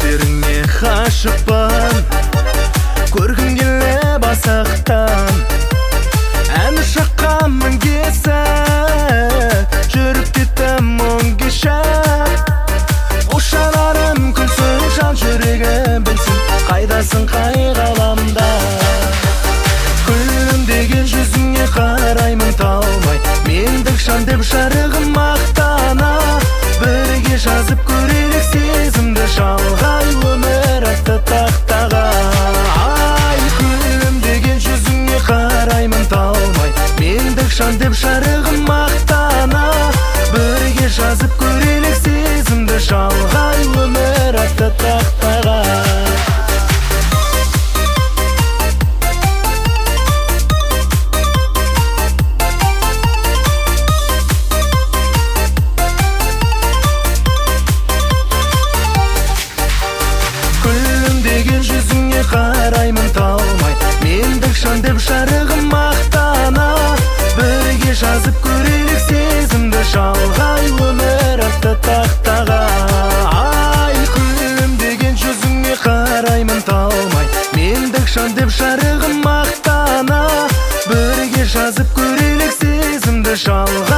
көздеріңе ғашықпын, көргім келе басақтан. Әні шаққан мың кесіп, жүріп кеттім мұң кешіп. Қош жанарым күлсін, жан жүрегім білсін, қайдасың қай ғаламда. Күлімдеген жүзіңе қараймын талмай, мендік жан деп жарығым мақтана. Бірге жазып көрелік сезімді жалғай, өмір атты тақтаға. Ай, күлімдеген жүзіңе қараймын талмай, мендік жан деп жарығым мақтана. Бірге жазып көрелік сезімді жалғай, өмір атты тақтаға. Қараймын талмай, мендік жан деп жарығым мақтана. Бірге жазып көрелік сезімді жалғай, өмір атты тақтаға. Ай, күлімдеген жүзіңе қараймын талмай, мендік жан деп жарығым мақтана. Бірге жазып көрелік сезімді жалғай.